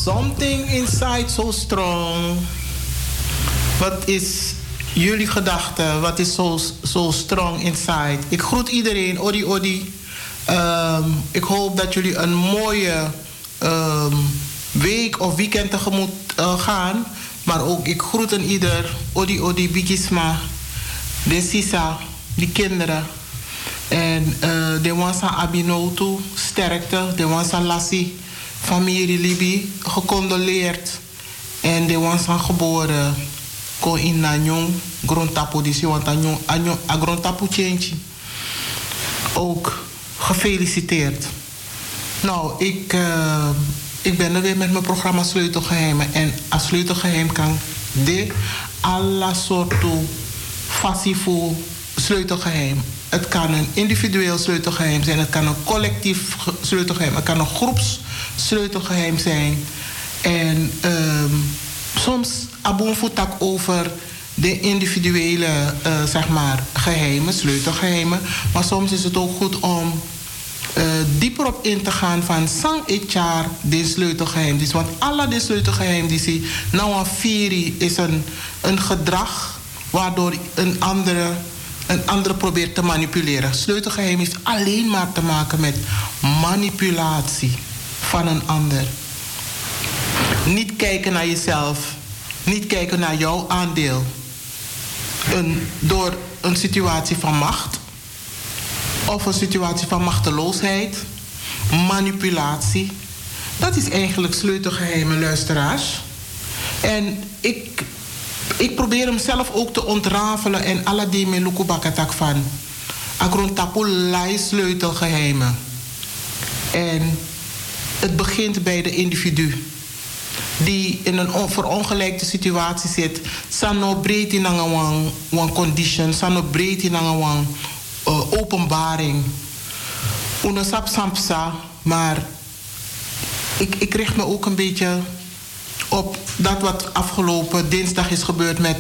something inside so strong. Wat is jullie gedachte? Wat is so strong inside? Ik groet iedereen. Odi, odi. Ik hoop dat jullie een mooie week of weekend tegemoet gaan. Maar ook ik groet een ieder. Odi, odi, bigisma. De sisa, die kinderen. En de wansa abinotu, sterkte. De wansa lassi, familie Libi, gecondoleerd. En de wansa geboren. Ko in Nanyong, grondtapu disi, want a grondtapu change. Ook gefeliciteerd. Nou, ik ben er weer met mijn programma Sleutelgeheimen. En als sleutelgeheim kan de alle soorten passieve sleutelgeheim. Het kan een individueel sleutelgeheim zijn. Het kan een collectief sleutelgeheim. Het kan een groepssleutelgeheim zijn. En soms aboen voetak over de individuele zeg maar, geheimen, sleutelgeheimen. Maar soms is het ook goed om dieper op in te gaan van sang etjar de sleutelgeheim. Dus, want alle de sleutelgeheim die zie, nou een firi is een gedrag waardoor een andere probeert te manipuleren. Sleutelgeheim heeft alleen maar te maken met manipulatie van een ander. Niet kijken naar jezelf. Niet kijken naar jouw aandeel. Door een situatie van macht. Of een situatie van machteloosheid. Manipulatie. Dat is eigenlijk sleutelgeheimen, luisteraars. En ik probeer hem zelf ook te ontrafelen. En alle die me lukubakatak van. Agrontapu lai sleutelgeheimen. En het begint bij de individu. Die in een verongelijkte situatie zit. Sano breed in een condition. Sano breed in een openbaring. Unosap sampsa. Maar ik richt me ook een beetje op dat wat afgelopen dinsdag is gebeurd met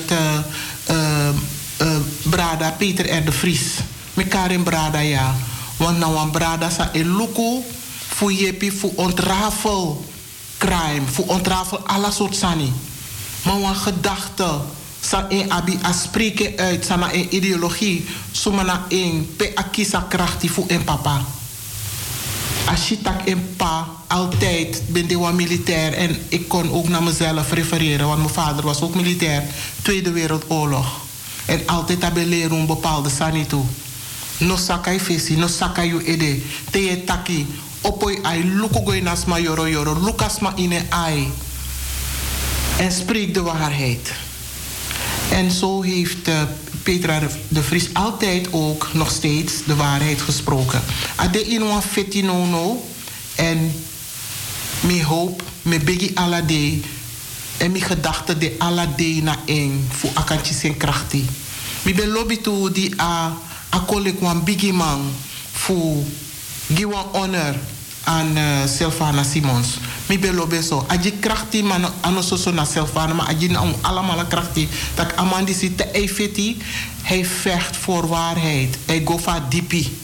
Brada, Peter R. de Vries. Met Karin Brada, ja. Want nou een Brada sa eluku voor jepi voor ontrafel crime, voor ontrafel alle soort sani. Maar een gedachte, sa een abi a spreken uit, sa een ideologie, sumana een pe akisa krachti voor een papa. Als je tak een pa, altijd ben ik wel militair en ik kon ook naar mezelf refereren, want mijn vader was ook militair, Tweede Wereldoorlog. En altijd hebben leren een bepaalde sani toe. No sakai fesi, no sakai you ede, te taki. Opoi ai lukugoy nasma yoro yoro, lukasma ine ai. En spreek de waarheid. En zo heeft Petra de Vries altijd ook nog steeds de waarheid gesproken. Ade inwa fetinono en mi hoop, mi begi alade en mi gedachte de alade na eng voor akantje zijn krachti. Mi ben lobby toe die a kolek wan bigi man voor giwan honor aan Sylvana Simons. Mi belo beso. Aji krachti man anososo na Sylvana, maar aji na allemaal krachti. Dat amandi si te efeti. Hij vecht voor waarheid. Hij gofa dipi.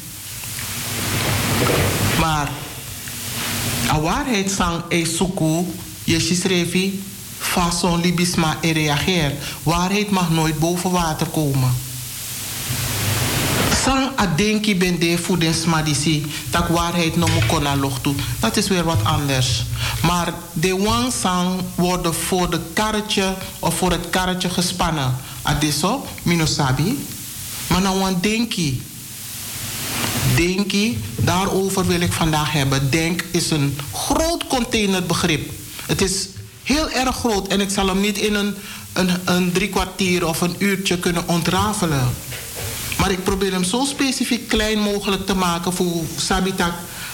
Maar a waarheid sang e suku, je schreef fason libisma e reageer. Waarheid mag nooit boven water komen. Sang adenki ben de voedingsmadisi, dat waarheid no mo kona lochtu. Dat is weer wat anders. Maar de one sang worden voor de karretje of voor het karretje gespannen. Adesso, minosabi. Maar nou een denki. Denki, daarover wil ik vandaag hebben. Denk is een groot containerbegrip. Het is heel erg groot en ik zal hem niet in een 3 kwartier of een uurtje kunnen ontrafelen. Maar ik probeer hem zo specifiek klein mogelijk te maken voor sabitak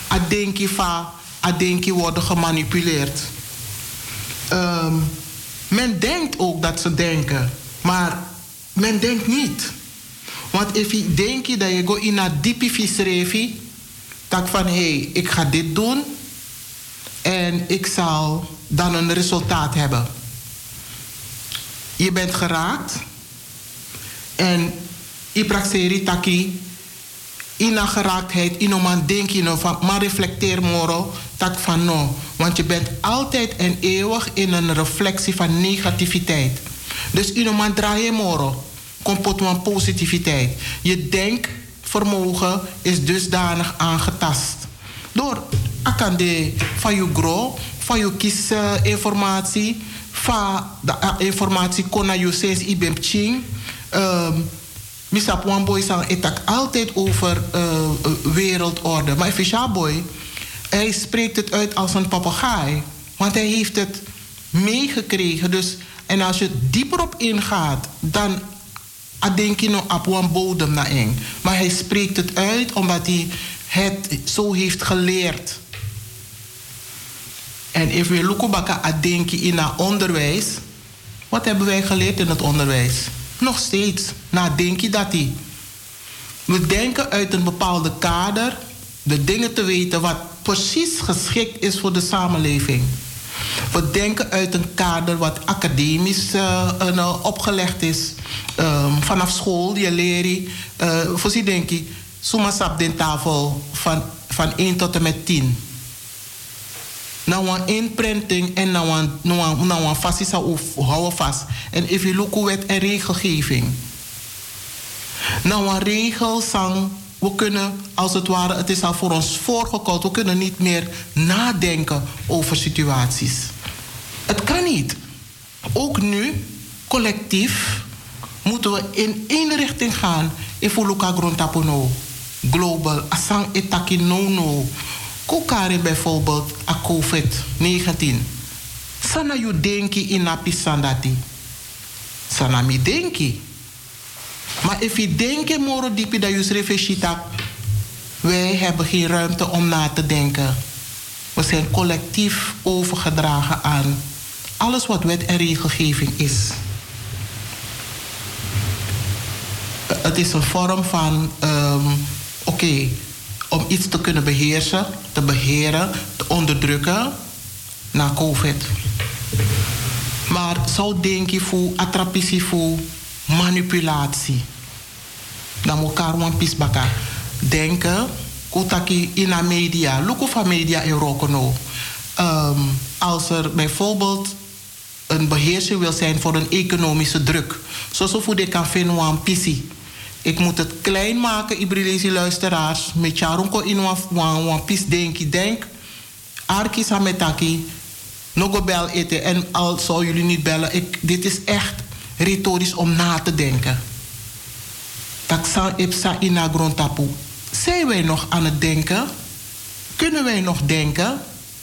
adenki worden gemanipuleerd. Men denkt ook dat ze denken, maar men denkt niet. Want als je denkt dat je go in een diepe visrevi, dat van hé, ik ga dit doen en ik zal dan een resultaat hebben. Je bent geraakt en je praxeri taki ina geraaktheid, inoman denk je van, maar reflecteer moro, tak van no. Want je bent altijd en eeuwig in een reflectie van negativiteit. Dus inoman draai je moro, komt van positiviteit. Je denkvermogen is dusdanig aangetast. Door akande van je grow, van je kiesinformatie, van de informatie kon naar je steeds ibem ching. Misap Wamboy sang etak altijd over wereldorde. Maar Fisha Boy, hij spreekt het uit als een papegaai. Want hij heeft het meegekregen. Dus, en als je dieper op ingaat, dan denk je nog op een bodem naar eng. Maar hij spreekt het uit omdat hij het zo heeft geleerd. En if we lukubaka adenki in het onderwijs, wat hebben wij geleerd in het onderwijs? Nog steeds, nadenk je dat die. We denken uit een bepaalde kader de dingen te weten wat precies geschikt is voor de samenleving. We denken uit een kader wat academisch opgelegd is. Vanaf school, je leert. Voor denk je, suma sap den tafel van 1 tot en met 10. Nou een inprinting en nou een fascisa houden vast. En even look wet en regelgeving. Nou een regelzang, we kunnen als het ware, het is al voor ons voorgekoud, we kunnen niet meer nadenken over situaties. Het kan niet. Ook nu, collectief, moeten we in één richting gaan. Even luka grondtapono, global, asang etaki no. Kokare bijvoorbeeld a COVID-19. Sana you denki in a pisandati. Sana mi denki. Maar if je denkt moro dipi dat je reflectiet, wij hebben geen ruimte om na te denken. We zijn collectief overgedragen aan alles wat wet en regelgeving is. Het is een vorm van om iets te kunnen beheersen, te beheren, te onderdrukken na COVID. Maar zo denk je voor attrapitie voor manipulatie. Dan elkaar wan pisbaka denken, kutaki in de media, luko van media in Rokono. Als er bijvoorbeeld een beheersing wil zijn voor een economische druk, zoals voor de kan vinden wan pisi. Ik moet het klein maken, Ibrilese luisteraars. Met Charonko in wan pis denk. Arki sametaki. Nogo bel eten. En al zou jullie niet bellen. Dit is echt retorisch om na te denken. Taksan ipsa ina grondtapu. Zijn wij nog aan het denken? Kunnen wij nog denken?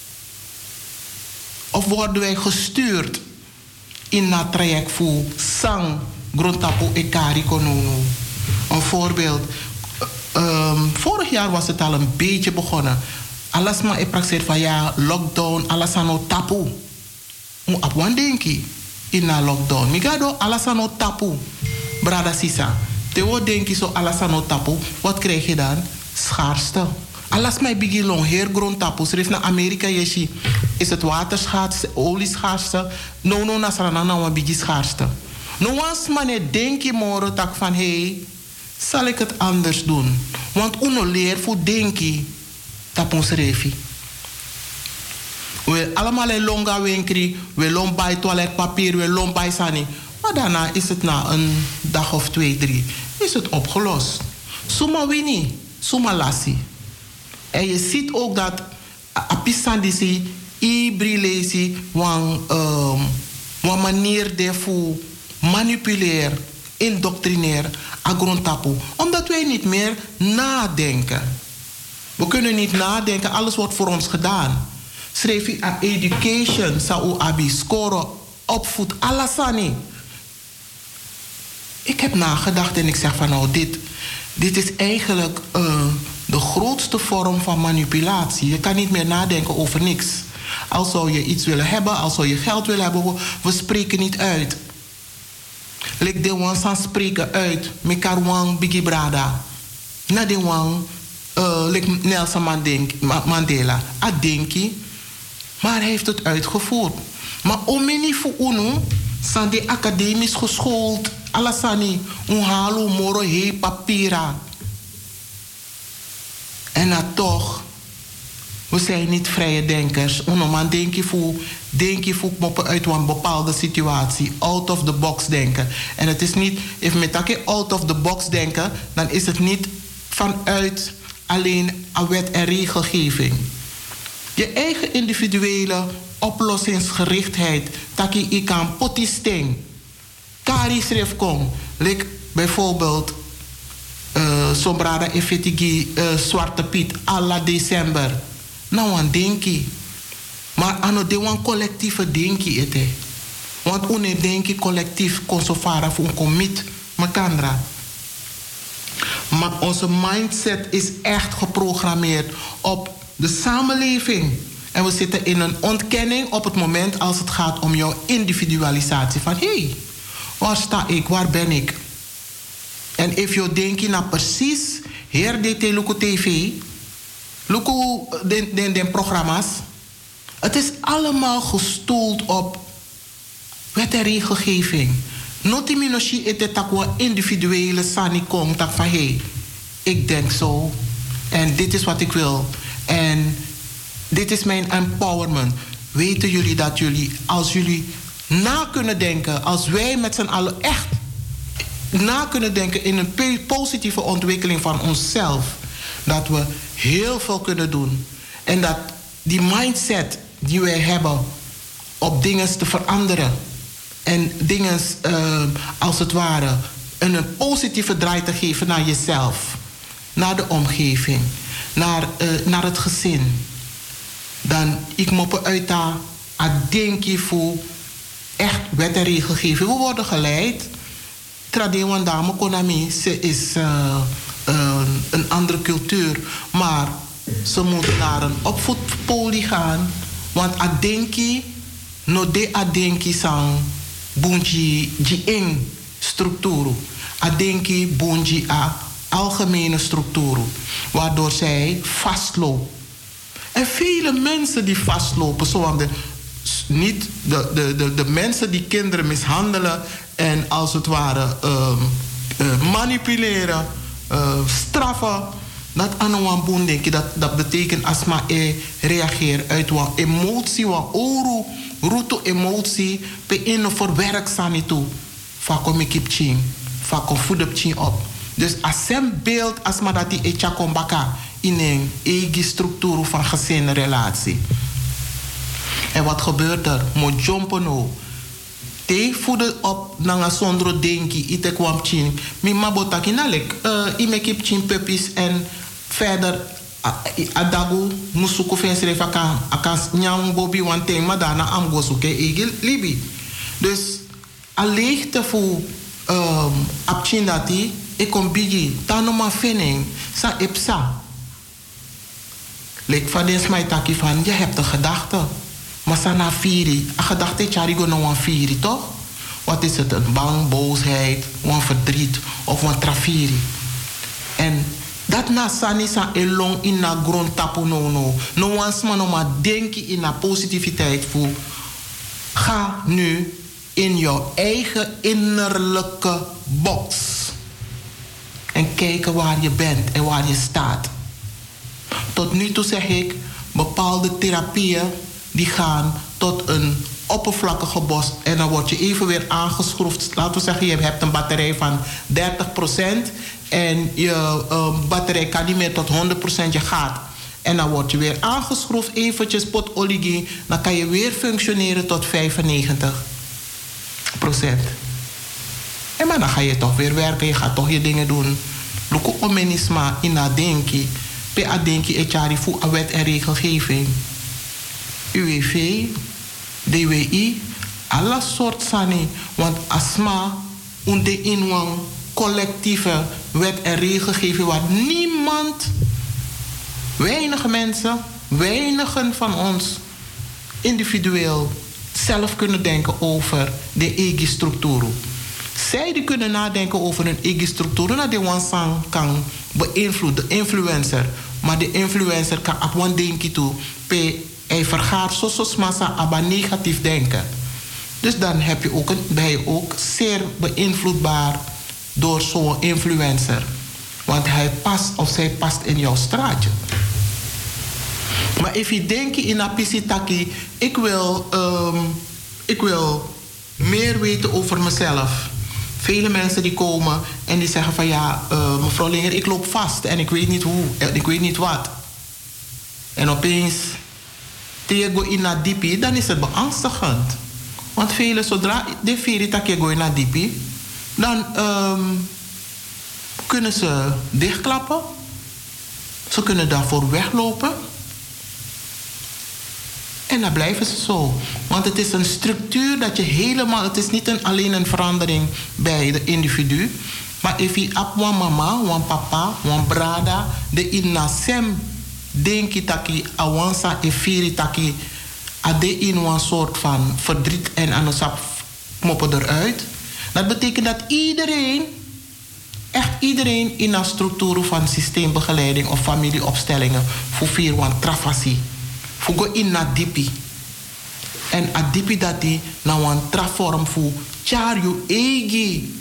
Of worden wij gestuurd in het traject voor sang grondtapu ekari konunu? Een voorbeeld. Vorig jaar was het al een beetje begonnen. Alles maar ik praxeer van ja, lockdown, alles aan het tapu. Moet op wat denk je in een lockdown? Migado, alles aan het tapu. Brada Sisa. Te wat denk je zo alles aan het tapu? Wat krijg je dan? Schaarste. Alles maar bigi long, heer grond tapu. Schrijf naar Amerika, jeshi. Is het waterschaarste, olieschaarste? No, nasrana, nou een bigi schaarste. Nou, als man denk je morgen tak van hey, zal ik het anders doen? Want uno leer voor denken dat ons refi. We allemaal een longa winkri, we long bij toiletpapier, we long bij sani. Maar daarna is het na een dag of 2, 3, is het opgelost. Suma wini, suma lassi. En je ziet ook dat apisandisi, ibrilesi, wan manier daarvoor manipuleer, indoctrineer, agrontapu. Omdat wij niet meer nadenken. We kunnen niet nadenken, alles wordt voor ons gedaan. Schreef je aan education, sao abi, scoren, opvoed, alasani. Ik heb nagedacht en ik zeg van nou, dit is eigenlijk de grootste vorm van manipulatie. Je kan niet meer nadenken over niks. Als zou je iets willen hebben, als zou je geld willen hebben, we spreken niet uit. Lek de wan san spreken uit. Mekar wan bigi brada. Na de wan lek Nelson Mandela. Adenki. Maar hij heeft het uitgevoerd. Maar omeni fu unu san de academisch geschoold. Alasani unhalo moro he papira. En dan toch, we zijn niet vrije denkers. Man denk je voor moppen uit een bepaalde situatie. Out of the box denken. En het is niet, if met out of the box denken, dan is het niet vanuit alleen een wet en regelgeving. Je eigen individuele oplossingsgerichtheid. Taki ik kan potisting. Kari schreef kom. Like bijvoorbeeld Sombrada Efetigi Zwarte Piet alla december. Nou een denkie. Maar ano de wan collectieve denkie ete. Want une denkie collectief consofara voor een commit makandra. Maar onze mindset is echt geprogrammeerd op de samenleving. En we zitten in een ontkenning op het moment als het gaat om jouw individualisatie. Van hé, waar sta ik, waar ben ik? En if je denkt naar precies, hier dit Luko TV, Luko den programma's. Het is allemaal gestoeld op wet en regelgeving. Noti minoshi ete takwa individuele sani kom tak van hé, ik denk zo. En dit is wat ik wil. En dit is mijn empowerment. Weten jullie dat jullie, als jullie na kunnen denken, als wij met z'n allen echt na kunnen denken in een positieve ontwikkeling van onszelf, dat we heel veel kunnen doen. En dat die mindset die wij hebben op dingen te veranderen en dingen als het ware een positieve draai te geven naar jezelf, naar de omgeving, naar het gezin. Dan ik moppe uit daar denk je voor echt wet en regelgeving. We worden geleid. Tradition dame konami, ze is een andere cultuur, maar ze moet naar een opvoedpolie gaan, want adenki no de adenki sang bunji ji ing structuur, adenki bunji a algemene structuur, waardoor zij vastloopt. En vele mensen die vastlopen, zoals niet de mensen die kinderen mishandelen en als het ware manipuleren, straffen. Dat aan een denk je dat betekent als maar reageert uit een emotie, een oru, route emotie, pe in voor werk sani toe. Vakom ik heb ching, vakom voed op. Dus als een beeld als maar dat die echa kombaka in een eigen structuur van gezinrelatie. En wat gebeurt er? Mo jumpen no. Te voeden op nanga sondro denki ite kwam chin. Mi mabotaki nalek. I make up chin puppies en verder adagu musuku fensere vakan akas nyam bobi wante madana am gosuke egel libi. Dus a leegte voor apchin dati e kom bigi tanoma fening sa epsa. Lek van des mij taki van je hebt een gedachte. Maar sana firi, een gedachte charigo no wan firi, toch? Wat is het? Een bang, boosheid, een verdriet of een trafiri. En dat na sani sa elong in na grond tapu no. No wans man maar denken in na positiviteit voor. Ga nu in jouw eigen innerlijke box. En kijken waar je bent en waar je staat. Tot nu toe zeg ik, bepaalde therapieën die gaan tot een oppervlakkige bos. En dan word je even weer aangeschroefd. Laten we zeggen, je hebt een batterij van 30% en je batterij kan niet meer tot 100%, je gaat. En dan word je weer aangeschroefd, eventjes pot olie, dan kan je weer functioneren tot 95%. En maar dan ga je toch weer werken, je gaat toch je dingen doen. Luko omenisma in adenki. Pe adenki etjari voor een wet en regelgeving. UWV, DWI, alle soort sani. Want asma, onder in een collectieve wet en regelgeving waar niemand, weinige mensen, weinigen van ons individueel zelf kunnen denken over de eigen structuur. Zij die kunnen nadenken over hun eigen structuur, dat de wansang kan beïnvloeden, de influencer. Maar de influencer kan op een denken toe, hij vergaat zoals massa aba negatief denken. Dus dan ben je ook zeer beïnvloedbaar door zo'n influencer. Want hij past of zij past in jouw straatje. Maar if je denkt in een pisitaki, ik wil meer weten over mezelf. Vele mensen die komen en die zeggen van ja, mevrouw Linger, ik loop vast en ik weet niet hoe en ik weet niet wat. En opeens, tegen go in naar diepi, dan is het beangstigend. Want velen, zodra de veritake go in naar diepi, dan kunnen ze dichtklappen. Ze kunnen daarvoor weglopen. En dan blijven ze zo. Want het is een structuur dat je helemaal... Het is niet alleen een verandering bij de individu. Maar if je op wan mama, wan papa, wan brada... de inna sem denki taki awansa e firi taki... ade in een soort van verdriet en anosap moppen eruit. Dat betekent dat iedereen... echt iedereen in een structuur van systeembegeleiding... of familieopstellingen... voor vier wan trafasi... voor go in na dipi. En a dipi dat die na een traform voor char je eigen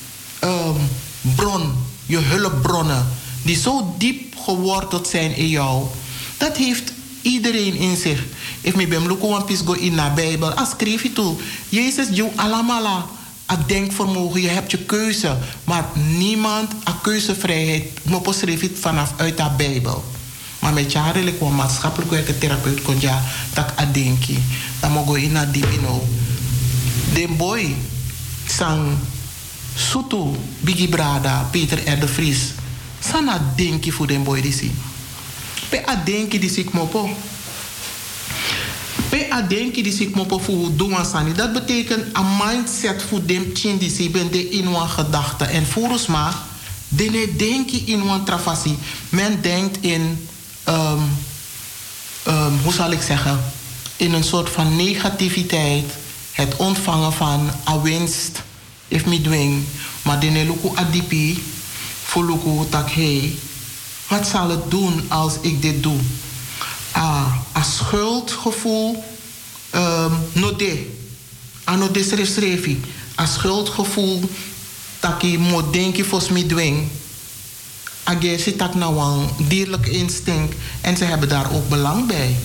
bron, je hulpbronnen, die zo diep geworteld zijn in jou. Dat heeft iedereen in zich. If me bem luko wan pis go in na Bijbel, as schreef je toe. Jezus jou alamala. A denkvermogen, je hebt je keuze. Maar niemand, a keuzevrijheid, mopo schreef het vanaf uit de Bijbel. Maar met jaren ik een maatschappelijk werker therapeut kon ja tak adenki. Dan mogen we in naar dipino. De boy sang Soto Biggie Brada Peter R. de Vries. Sana denki voor de boy die zie. Pe adenki die zie ik mopo. Pe adenki die zie ik mopo voor doen sani. Dat betekent een mindset voor dem chin die zie ben de in een gedachte. En volgens mij de denki in een trafasi. Men denkt in hoe zal ik zeggen, in een soort van negativiteit, het ontvangen van a winst, if me dwing, maar de neluku adipi, voor luku tak hey, wat zal het doen als ik dit doe? A schuldgevoel, node schreef, a schuldgevoel, taki mo denki fos me dwing. Agé zit dat nou een dierlijk instinct en ze hebben daar ook belang bij.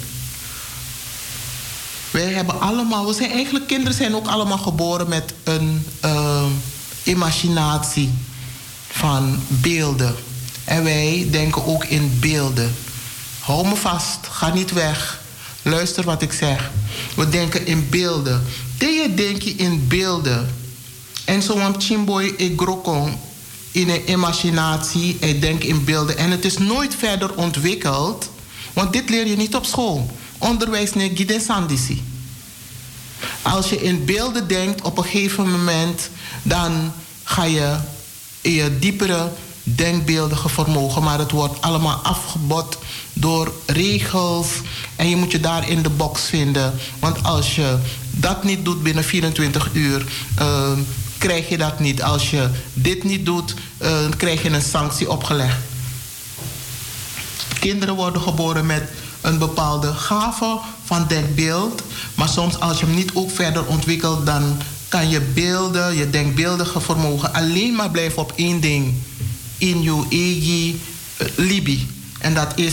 Wij hebben allemaal, we zijn eigenlijk, kinderen zijn ook allemaal geboren met een imaginatie van beelden. En wij denken ook in beelden. Hou me vast, ga niet weg. Luister wat ik zeg. We denken in beelden. Tegen denk je in beelden. En zo'n chimboy e grokong. In een imaginatie, ik denk in beelden. En het is nooit verder ontwikkeld. Want dit leer je niet op school. Onderwijs nee gide sandisi. Als je in beelden denkt op een gegeven moment, dan ga je in je diepere denkbeeldige vermogen. Maar het wordt allemaal afgebot door regels. En je moet je daar in de box vinden. Want als je dat niet doet binnen 24 uur... krijg je dat niet. Als je dit niet doet, krijg je een sanctie opgelegd. Kinderen worden geboren met een bepaalde gave van denkbeeld. Maar soms als je hem niet ook verder ontwikkelt, dan kan je beelden, je denkbeeldige vermogen alleen maar blijven op één ding. In je eigen libi. En dat is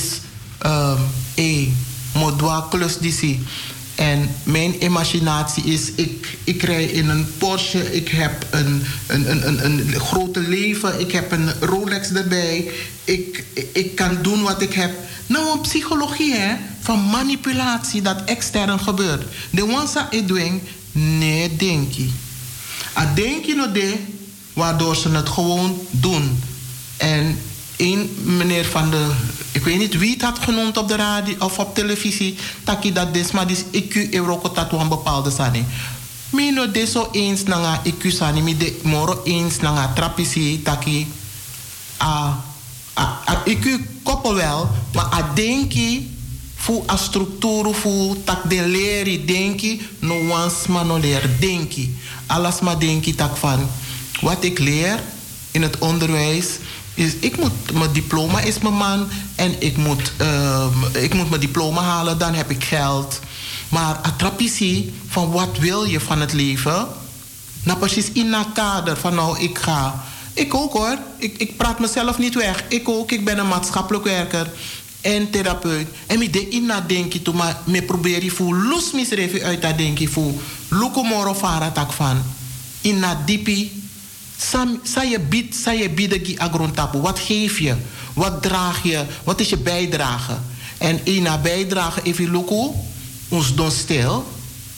modwa klus disi. En mijn imaginatie is, ik rij in een Porsche, ik heb een grote leven, ik heb een Rolex erbij, ik kan doen wat ik heb. Nou, een psychologie hè, van manipulatie dat extern gebeurt. De wansa edwing, nee, denk je. A denk je no de, waardoor ze het gewoon doen. En een meneer van de, ik weet niet wie het had genoemd op de radio of op televisie, taki dat des maar dis IQ euroko tatu een bepaalde sani. Mi no de so eens nanga IQ sani, mi de moro eens nanga trapisi taki a IQ koppel wel, maar a denki fu a structuur fu tak de leri denki no wans maar no leer denki. Alles maar denki tak van wat ik leer in het onderwijs. Is, ik moet mijn diploma is mijn man en ik moet mijn diploma halen, dan heb ik geld. Maar attrapitie van wat wil je van het leven? Nou precies in dat kader van nou ik ga. Ik ook hoor, ik praat mezelf niet weg. Ik ook, ik ben een maatschappelijk werker. en therapeut. En me de in na denki toe, maar me probeer je voor los misrevi uit dat denki voor luko moro fara tak van. In na dipi, sa je bieden agrontapu. Wat geef je? Wat draag je? Wat is je bijdrage? En in na bijdrage, even luko, ons don stil.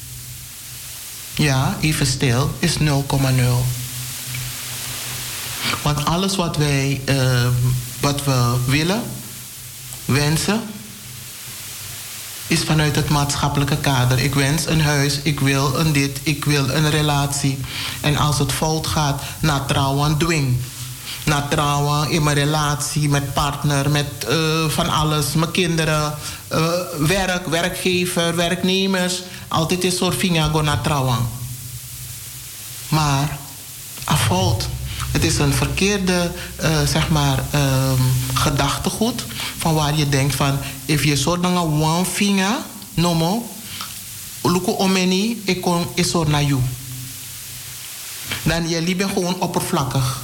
Ja, even stil, is 0,0. Want alles wat wij, wat we willen, wensen, is vanuit het maatschappelijke kader. Ik wens een huis, ik wil een dit, ik wil een relatie. En als het fout gaat, na trouwen dwing. Na trouwen in mijn relatie, met partner, met van alles, mijn kinderen, werk, werkgever, werknemers. Altijd is soort vingago na trouwen. Maar, affout. Het is een verkeerde, gedachtegoed. Van waar je denkt van, if je zo dan een one finger, nomo, luko omeni, ik kon is zo naar jou. Dan je bent gewoon oppervlakkig.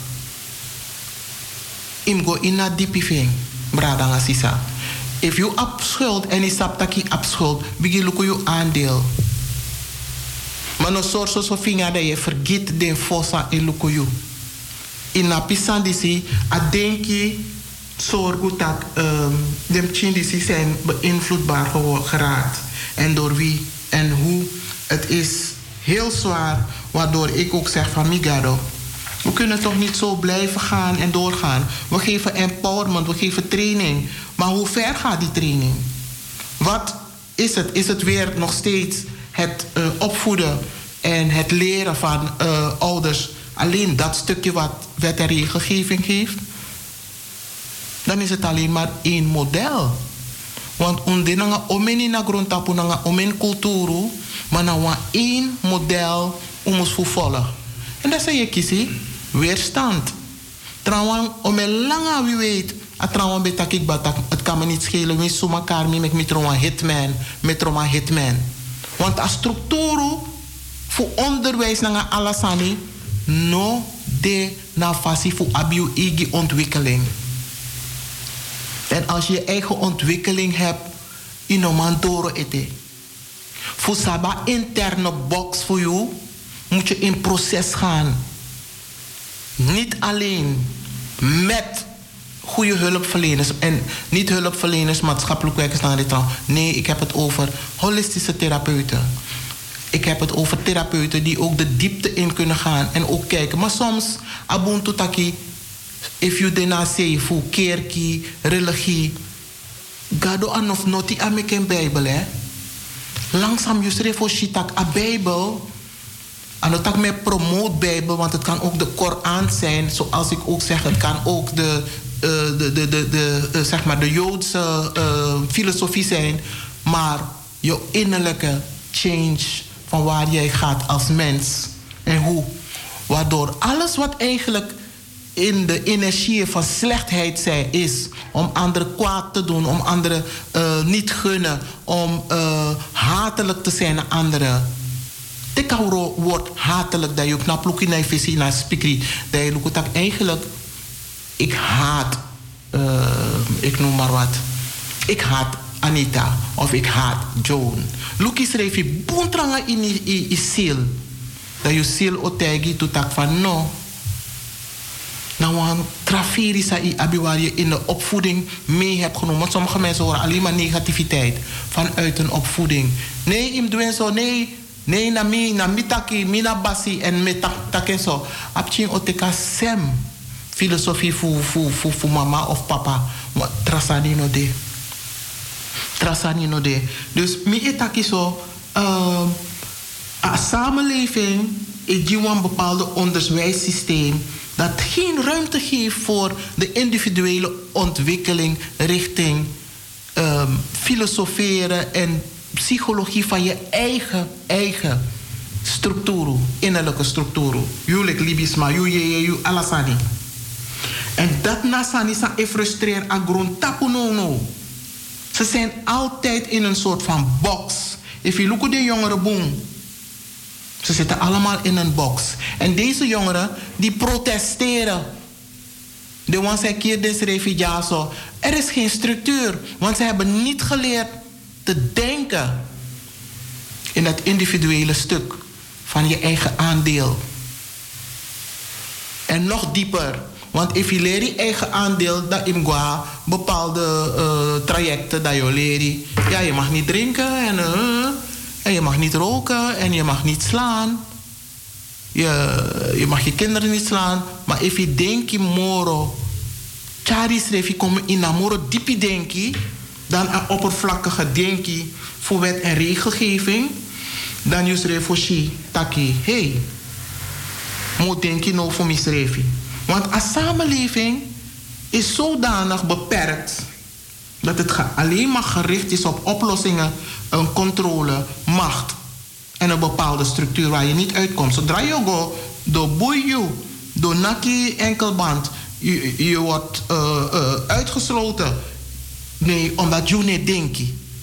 Im go in na diepi ving, bradanga sisa. If you op schuld en is saptaki op schuld, begin luko je aandeel. Maar no soort zo vinger dat je vergeet de fossa in luko je. In na pisan disi, a denki zorgu dat de chindisi zijn beïnvloedbaar geraakt. En door wie en hoe. Het is heel zwaar, waardoor ik ook zeg van Migado, we kunnen toch niet zo blijven gaan en doorgaan. We geven empowerment, we geven training. Maar hoe ver gaat die training? Wat is het? Is het weer nog steeds het opvoeden en het leren van ouders? Alleen dat stukje wat wet en regelgeving geeft? Dan is het alleen maar één model. Want ondinanga omeni na grondtapu nanga omen culturu, maar na één model om ons volgen. En dat zei je kiesie, weerstand. Trouwens, om een lange wie weet, trouwens betak ik batak, het kan me niet schelen, wie zo elkaar mee met een hitman. Want als structuur voor onderwijs nanga alasani, no de na fasi voor abiu igi ontwikkeling. En als je je eigen ontwikkeling hebt, in een mandoro ete. Voor saba interne box voor jou, moet je in proces gaan. Niet alleen met goede hulpverleners. En niet hulpverleners, maatschappelijk werkers naar dit trouw. Nee, ik heb het over holistische therapeuten. Ik heb het over therapeuten die ook de diepte in kunnen gaan. En ook kijken. Maar soms, abuntu taki, if you dena say voor kerkie, religie. Gado anof noti ameken Bijbel, hè. Langzaam je voor shitak a Bijbel. En dat ik me promote Bijbel, want het kan ook de Koran zijn, zoals ik ook zeg, het kan ook de Joodse filosofie zijn, maar je innerlijke change van waar jij gaat als mens en hoe, waardoor alles wat eigenlijk in de energie van slechtheid zij is, om anderen kwaad te doen, om anderen niet gunnen, om hatelijk te zijn naar anderen. Tekauro wordt hatelijk dat je ook naar ploekie naar visie naar spikri. Dat je ook eigenlijk, ik haat, ik noem maar wat. Ik haat Anita of ik haat Joan. Luki schreef je boentranga in je ziel. Dat je ziel otegi to tak van no. Nou, een traferi sa i abi waar je in de opvoeding mee hebt genomen. Want sommige mensen horen alleen maar negativiteit vanuit een opvoeding. Nee, im doen zo, nee. Nee, na mitaki, mina basi en metake zo. Apching oteka sem. Filosofie voor mama of papa. Maar trasani no de. Trasani no de. Dus mi etaki zo. A samenleving is een bepaalde onderwijssysteem dat geen ruimte geeft voor de individuele ontwikkeling richting filosoferen en psychologie van je eigen structuur, innerlijke structuur. Julik libisma, ju alasani. En dat nasani sa e frustreer a grond tapu no. Ze zijn altijd in een soort van box. If you look at de jongeren boom. Ze zitten allemaal in een box. En deze jongeren die protesteren. De ones die hier des refugiaso Er is geen structuur, want ze hebben niet geleerd te denken in dat individuele stuk van je eigen aandeel. En nog dieper, want if je leert je eigen aandeel, dat in bepaalde trajecten dat je leert. Ja, je mag niet drinken en je mag niet roken en je mag niet slaan. Je mag je kinderen niet slaan, maar if je denkt moro, chari schreef je komt in namoro diepi denki, dan een oppervlakkige denki voor wet en regelgeving, dan je schreef voor shi taki, hey, moet denki nou voor mij schreef. Want een samenleving is zodanig beperkt dat het alleen maar gericht is op oplossingen, een controle, macht en een bepaalde structuur waar je niet uitkomt. Zodra je go door boeien, door naki enkelband, je wordt uitgesloten. Nee, omdat je niet denkt.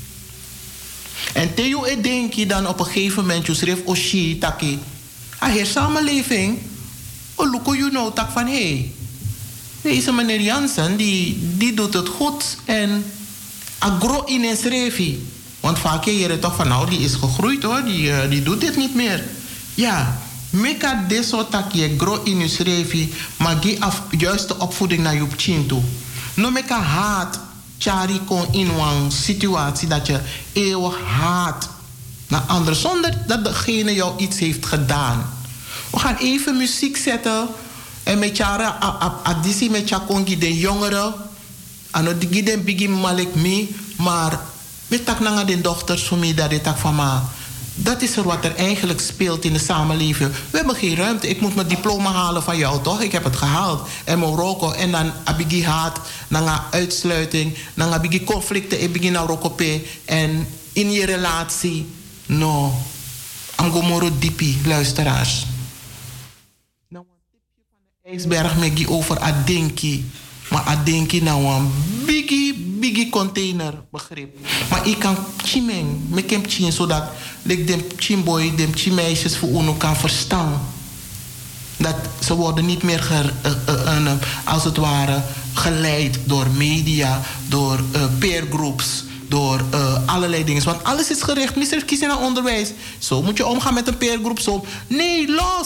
En theo je denkt dan op een gegeven moment, je schreef oshi taki. Een samenleving, look you nou tak van hey, deze meneer Jansen die doet het goed en agro in een schreefie. Want vaak je het toch van nou, die is gegroeid hoor, die doet dit niet meer. Ja, meka deso tak je gro in je schreefie, maar geef af juiste opvoeding naar je chin toe. No meka haat, chari kon in een situatie dat je eeuwig haat naar anderen, zonder dat degene jou iets heeft gedaan. We gaan even muziek zetten en met jaren additie met jakongi de jongeren. Ano digi den bigi malik me, maar met tak nanga de dochters voor mij dat dit tak van ma. Dat is er wat er eigenlijk speelt in de samenleving. We hebben geen ruimte. Ik moet mijn diploma halen van jou, toch? Ik heb het gehaald. En Marokko. En dan abigi haat, nanga uitsluiting, nanga abigi conflicten, abigi na rokope. En in je relatie, no. Angomoro dipi, luisteraars. Nou, een tipje van de ijsberg met over Adenki. Maar Adenki nou een biggie container begrip. Maar ik kan chimeng, me kem chin zodat ik dem chimboy, dem chimeisjes voor uno kan verstaan. Dat ze worden niet meer als het ware geleid door media, door peergroups, door allerlei dingen. Want alles is gericht, misser kiezen naar onderwijs. Zo moet je omgaan met een peergroep. Zo. Nee, los!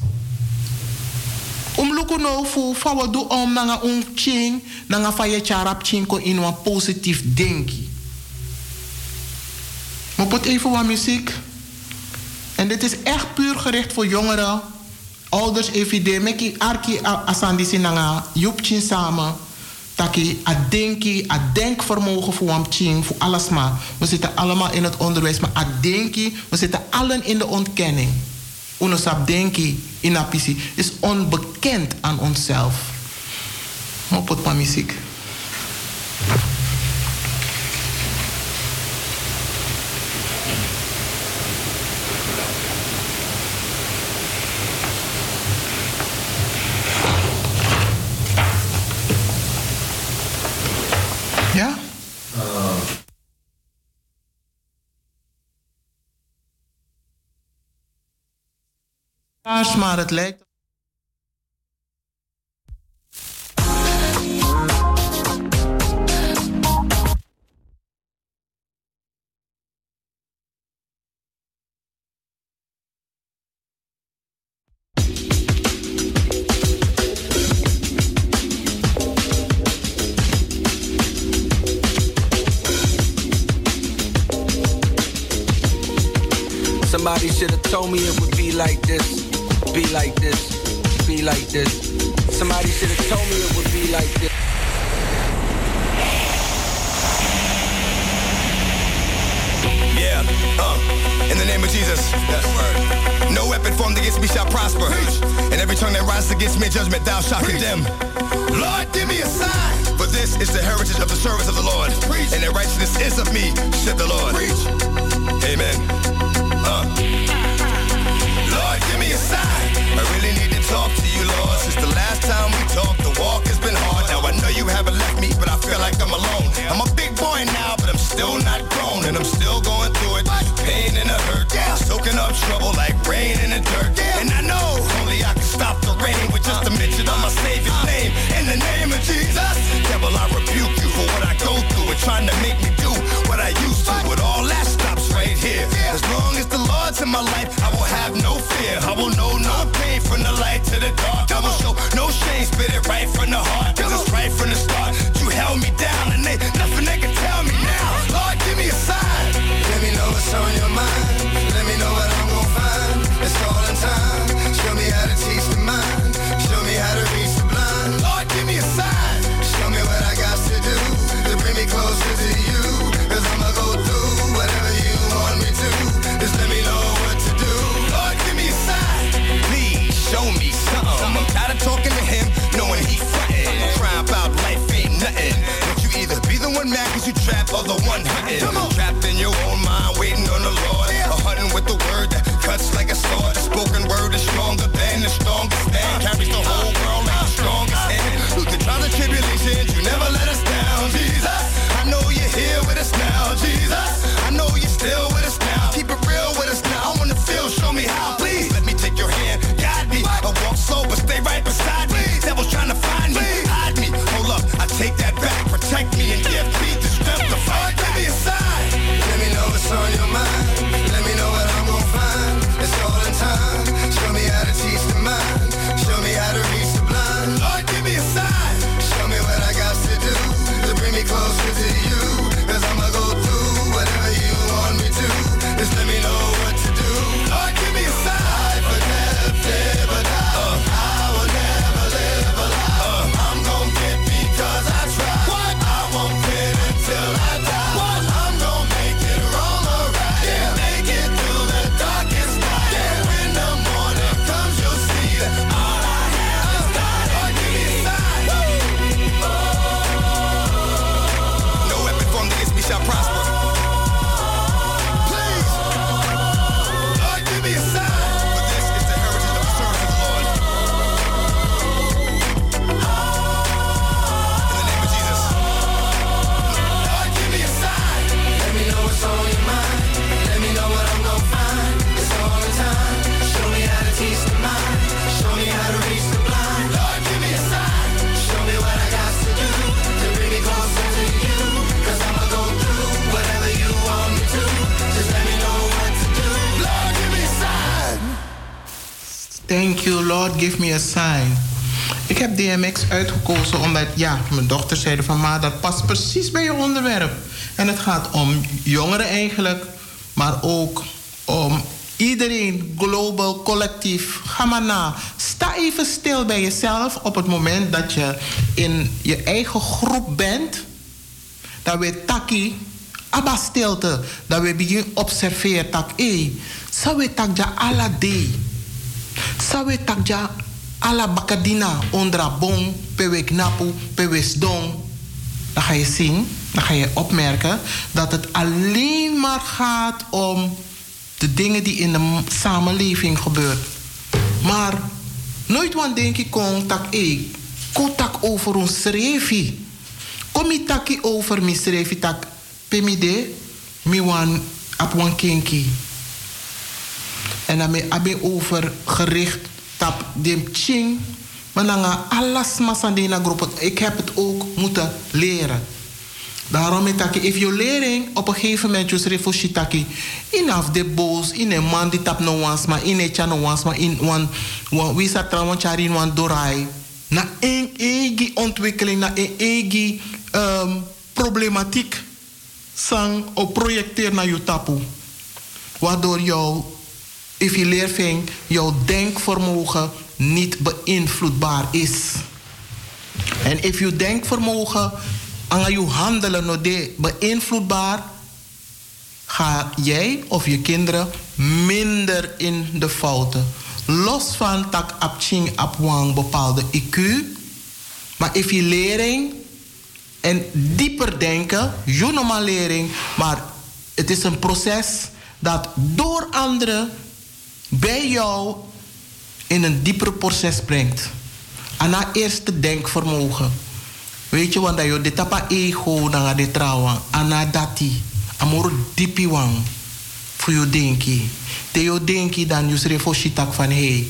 Luku no fu fa wa do om nanga ching nanga fa je charap ching ko in een positief denki. Maar pot even wat muziek. En dit is echt puur gericht voor jongeren, ouders, EVD, meki arki asandisi nanga yup chin samen. Taki a denki, a denkvermogen voor wam ching, voor alles maar. We zitten allemaal in het onderwijs, maar a denki, we zitten allen in de ontkenning. Unosap denki in apisi is onbekend aan onszelf. Mopot pa muziek. Ja? Maar het lijkt. Somebody should have told me it would be like this. Be like this, be like this. Somebody should have told me it would be like this. Yeah, in the name of Jesus. That's the word. No weapon formed against me shall prosper. Preach. And every tongue that rises against me in judgment thou shalt condemn. Lord, give me a sign. For this is the heritage of the service of the Lord. Preach. And the righteousness is of me, said the Lord. Preach. Amen. Lord, give me a sign. I really need to talk to you, Lord. Since the last time we talked, the walk has been hard. Now I know you haven't left me, but I feel like I'm alone. I'm a big boy now, but I'm still not grown. And I'm still going through it. Pain and a hurt. Yeah. Soaking up trouble like rain in the dirt. Yeah. And I know only I can stop the rain with just a mention of my Savior's name. In the name of Jesus, devil, I rebuke you for mad cause you trapped or the one hunting? Trapped in your own mind, waiting on the Lord. Or hunting with the word that cuts like a sword. The spoken word is stronger than the strongest man. Carries the whole world like the strongest hand. Through the trials and tribulations, you never let us down. Jesus, I know you're here with us now. Jesus, I know you're still with us now. Keep it real with us now. I wanna feel, show me how. Please let me take your hand, guide me. I walk slow, but stay right beside me. Devil's trying to find me, hide me. Hold up, I take that back. Protect me and give me the strength to fight. Give me a sign. Let me know what's on your mind. Let me know what I'm gonna find. It's all in time. Show me how to teach the mind. Show me how to reach the blind. Lord, give me a sign. Show me what I got to do to bring me closer to you. Cause I'ma go through whatever you want me to. Just let me know what to do. Lord, give me a sign. I will never live a lie. I will never live a lie. I'm gon' get me cause I try. What? I won't quit until I die. What? I'm gon' make it wrong or right. Yeah. Make it through the darkest night. Yeah. When the morning comes, you'll see that all I have is God. Lord, give me a sign. No weapon formed against me shall prosper. Please, Lord, give me a sign. For this is the heritage of the servants of the Lord. In the name of Jesus. Lord, give me a sign. Let me know what's on your mind. Let me know what I'm gonna find. It's all the time. Show me how to teach the mind. Show me how to reach the blind. Lord, give me a sign. Show me what I got to do to bring me closer to you. Cause I'ma go through whatever you want me to. Just let me know what to do. Lord, give me a sign. Thank you, Lord, give me a sign. Ik heb DMX uitgekozen omdat, ja, mijn dochter zei van, maar dat past precies bij je onderwerp. En het gaat om jongeren eigenlijk, maar ook om iedereen, global, collectief. Ga maar na. Sta even stil bij jezelf op het moment dat je in je eigen groep bent. Dat we taki, abba stilte, dat we beginnen observeren. Tak, sa we tak ja ala day. Sa we tak ja ala bakadina, ondra bon, pewe knapu, pewe sdong. Dan ga je zien, dan ga je opmerken dat het alleen maar gaat om de dingen die in de samenleving gebeuren. Maar nooit want denk ik kon tak ko tak over ons schreefie. Kom je taki over mi schreefie tak pemide mi wan ap wan kinki. En dan heb ik over gericht tap dem ching. Maar dan ga alles masandina groep. Ik heb het ook moeten leren. Daarom is dat if je lering op een gegeven moment je refugee taki inaf de boos in een man die tap no wans maar in een chano wans maar in one we zat trouwens chari in one dorai na een eigen ontwikkeling na een eigen problematiek sang op projecteer naar je tapu waardoor jou if je leerving jouw denkvermogen niet beïnvloedbaar is en if je denkvermogen aan je handelen no de beïnvloedbaar, ga jij of je kinderen minder in de fouten. Los van tak apching apwang bepaalde IQ, maar if je lering en dieper denken, je normaal lering, maar het is een proces dat door anderen bij jou in een dieper proces brengt. Aan het eerste denkvermogen. Weet je, want dat je de tapa ego dan de trouwen, anadati, amor dipi wang, voor je denki. Te je denki dan je refugee tak van hey.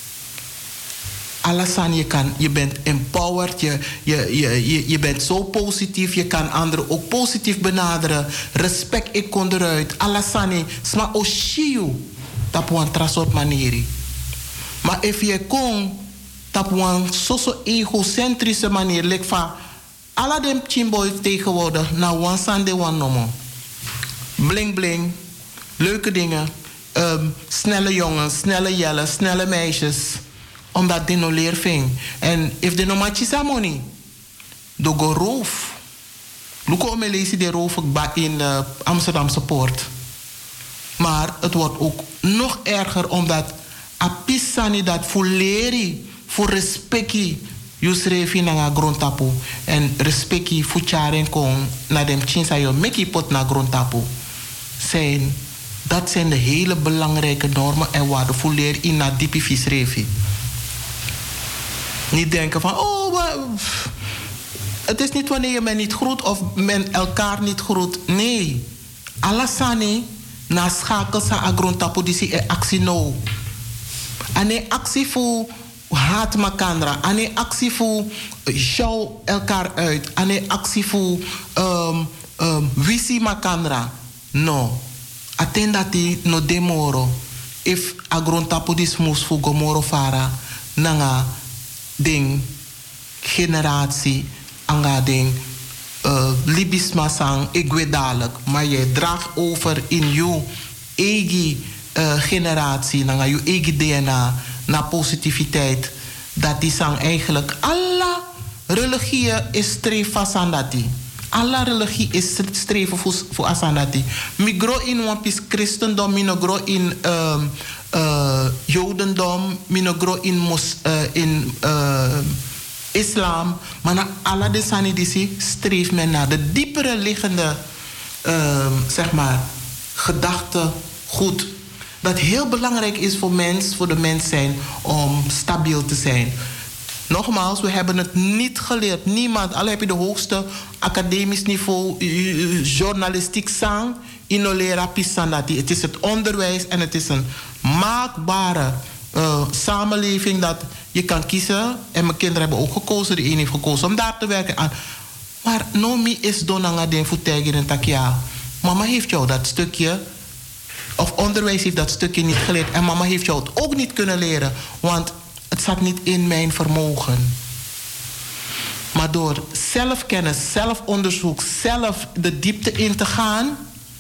Alasan je bent empowered, je bent zo positief, je kan anderen ook positief benaderen. Respect ik kon eruit. Alasani, sma oshiu, tap wan trasot manieri. Maar if je kon tap wan so egocentrische manier, like van alle dem chimboy tegenwoordig na one Sunday one nomo. Bling bling, leuke dingen, snelle jongens, snelle jellen, snelle meisjes, omdat die no leer ving. En if de no machisa money, do go roof. Luko ome lezen de roof in Amsterdamse Poort. Maar het wordt ook nog erger omdat apisani dat voor leren, voor respectie, Yusrefi na grondtapu. En respecti fucharen kon na dem chinsa yo meki pot na grondtapu. Dat zijn de hele belangrijke normen en waardevol leer in na diepi visrefi. Niet denken van, het is niet wanneer je men niet groet of men elkaar niet groet. Nee. Alasani na schakel sa agrondtapu disi e actie no. Ane actie voor haat makandra. Ane actie voor show elkaar uit. Ane actie voor wisi makandra. No. Attendati no demoro. If agrondtapu dis mus fu gomoro fara. Nanga ding generatie. Anga ding libisma sang ik dadelijk. Maar je draagt over in je eigen generatie. Nanga je eigen DNA. Na positiviteit. Dat die sang eigenlijk alle religieën is streven asandati. Alle religie is streven voor asandati. Migro in wampis christendom, minogro in jodendom, minogro in islam. Maar na alle de sanidisi streeft men naar de diepere liggende zeg maar gedachte goed. Dat heel belangrijk is voor de mens zijn om stabiel te zijn. Nogmaals, we hebben het niet geleerd. Niemand, al heb je de hoogste academisch niveau, journalistiek zang, inolera pisandati. Het is het onderwijs en het is een maakbare samenleving dat je kan kiezen. En mijn kinderen hebben ook gekozen. De een heeft gekozen om daar te werken aan. Maar nomi is donanga den voeteigen en takia. Mama heeft jou dat stukje, of onderwijs heeft dat stukje niet geleerd. En mama heeft jou het ook niet kunnen leren. Want het zat niet in mijn vermogen. Maar door zelfkennis, zelfonderzoek, zelf de diepte in te gaan.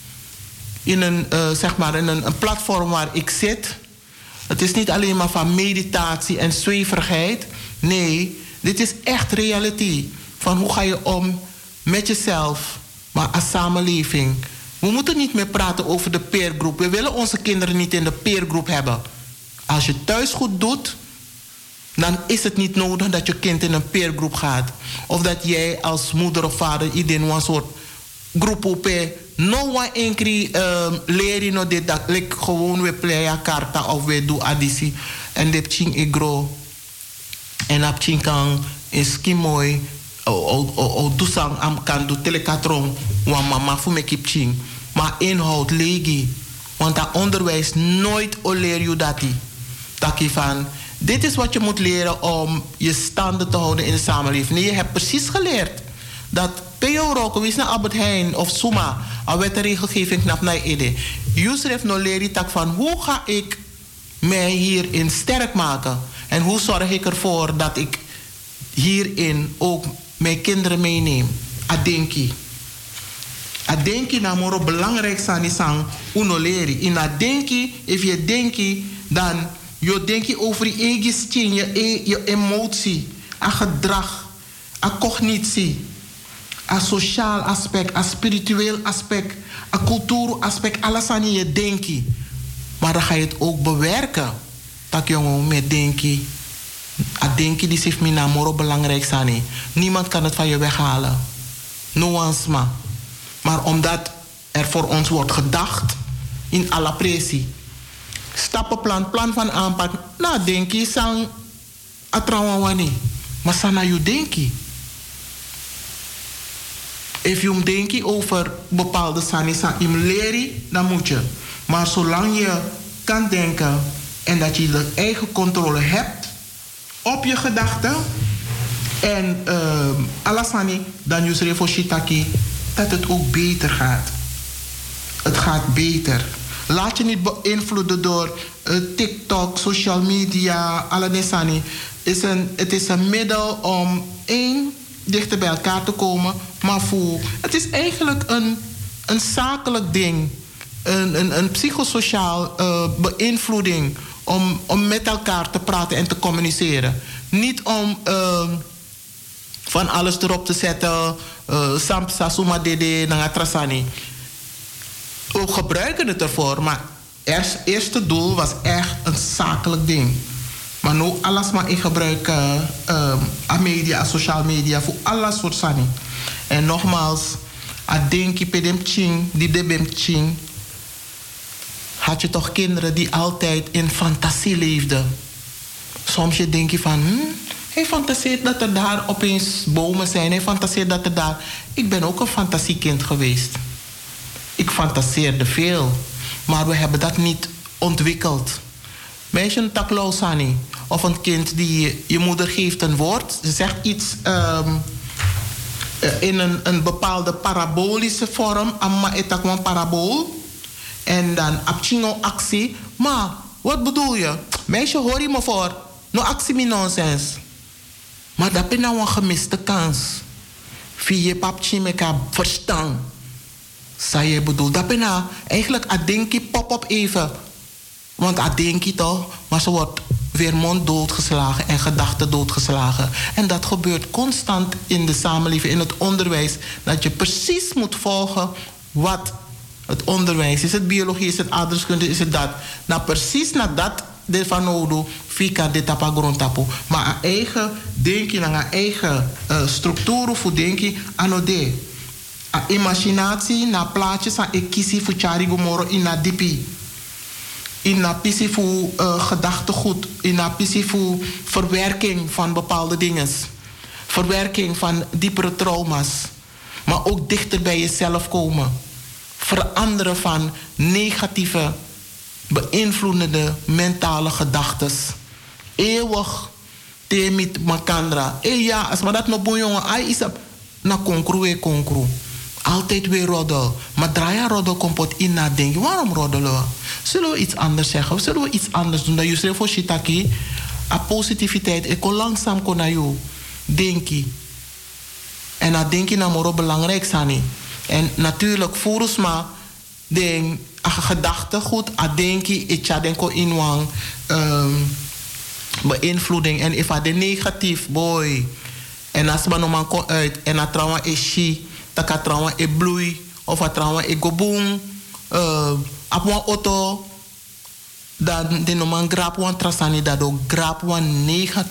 In een platform waar ik zit. Het is niet alleen maar van meditatie en zweverigheid. Nee, dit is echt reality. Van hoe ga je om met jezelf, maar als samenleving. We moeten niet meer praten over de peergroep. We willen onze kinderen niet in de peergroep hebben. Als je thuis goed doet, dan is het niet nodig dat je kind in een peergroep gaat. Of dat jij als moeder of vader in een soort groep op no one enkri leren no dit dat like gewoon we playa karta of we doen additie en dit ching igro en ap ching kan is kimoy o dusang am kan do telekatron wa mama fu me kip ching maar inhoud legi want dat onderwijs nooit leer je dat taki van dit is wat je moet leren om je standen te houden in de samenleving. Nee, je hebt precies geleerd dat P.O. Roko, wie is naar Albert Heijn of Suma, al werd de regelgeving knap naar Ede. User heeft nog leren tak van hoe ga ik mij hierin sterk maken en hoe zorg ik ervoor dat ik hierin ook mijn kinderen meeneem. Adenki. Adenki namoro belangrijk zijn is aan uno leren. In adenki, if je denki, dan je denki over je eigen steen, je emotie, aan gedrag, aan cognitie. Een sociaal aspect, een spiritueel aspect, een cultureel aspect, alles aan je denken. Maar dan ga je het ook bewerken. Dat jongen met denken. Het denken die heeft mij namoro belangrijk zijn. Niemand kan het van je weghalen. Nuance maar omdat er voor ons wordt gedacht in alle pressie. Stappenplan, plan van aanpak. Nou, denken sang atrawawani. Maar sana je denken. If je denkt over bepaalde sanisa im leri, dan moet je. Maar zolang je kan denken en dat je de eigen controle hebt op je gedachten en alasani, dan je refo shitaki dat het ook beter gaat. Het gaat beter. Laat je niet beïnvloeden door TikTok, social media, alanesani. Het is een middel om dichter bij elkaar te komen, maar het is eigenlijk een zakelijk ding, een psychosociaal beïnvloeding om met elkaar te praten en te communiceren. Niet om van alles erop te zetten, Sampsa, Suma, Dede, Nangatrasani. We gebruiken het ervoor, maar het eerste doel was echt een zakelijk ding. Maar nu alles maar ik gebruik media, social media voor alle soort sani. En nogmaals, adenki pedem ching, die debem ching. Had je toch kinderen die altijd in fantasie leefden. Soms je denk je van, hij fantaseert dat er daar opeens bomen zijn. Hij fantaseert dat er daar... Ik ben ook een fantasiekind geweest. Ik fantaseerde veel. Maar we hebben dat niet ontwikkeld. Meisje een taklausani. Of een kind die je moeder geeft een woord. Ze zegt iets in een bepaalde parabolische vorm. Amma etak een parabool. En dan abchingo actie. Maar, wat bedoel je? Meisje, hoor je me voor? No actie me nonsens. Maar dat is nou een gemiste kans. Via je papje meka verstaan. Zou je bedoel? Dat is nou eigenlijk adenki pop-up even. Want adenki toch, maar ze wordt weer mond doodgeslagen en gedachten doodgeslagen. En dat gebeurt constant in de samenleving, in het onderwijs. Dat je precies moet volgen wat het onderwijs is. Het biologie, is het aardrijkskunde, is het dat. Nou, precies naar dat de van nodig, fika de tapa grondtapu. Maar aan eigen denk je, aan eigen structuur voor denk je, anode. A imaginatie, na plaatjes, aan ekisi voor chari gomoro in na dipi. In na pisi voor gedachtegoed, in na pisi voor verwerking van bepaalde dingen. Verwerking van diepere trauma's. Maar ook dichter bij jezelf komen. Veranderen van negatieve, beïnvloedende mentale gedachten. Eeuwig temit makandra. Ja, als maar dat nog boe jongen, ai is op na konkru. Altijd weer roddel. Maar draaien roddel komt in nadenken. Waarom roddelen we? Zullen we iets anders zeggen? Of zullen we iets anders doen? Dat je zegt voor shitaki. A positiviteit. Ik kon langzaam kon naar jou. Denken. En dat denken naar moro belangrijk zijn. En natuurlijk volgens mij denk gedachtegoed, adenki, itcha denko inwang beïnvloeding. En if de negatief boy. En als man man komt uit en dat trauma is shi, dat trauma is bloei of dat trauma is goboom, op een auto, dan de man grap wan trasani dat ook grap wan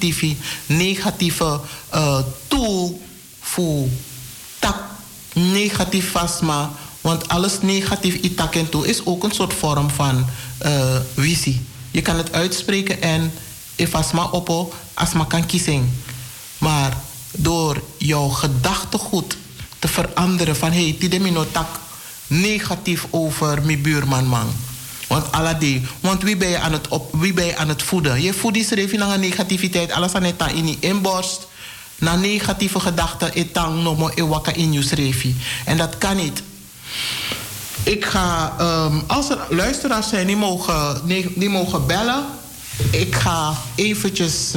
negatieve tool voor tak negatief vastma. Want alles negatief itaken toe is ook een soort vorm van visie. Je kan het uitspreken en if asma oppo, asma kan kiezen. Maar door jouw gedachtegoed te veranderen van hey, tidemino tak negatief over mijn buurman man. Want wie ben je aan het voeden? Je voedt die schreef naar negativiteit, alles aan het in je inborst. Na negatieve gedachten etang no mo ewaka in je schreef. En dat kan niet. Ik ga, als er luisteraars zijn die mogen bellen. Ik ga eventjes...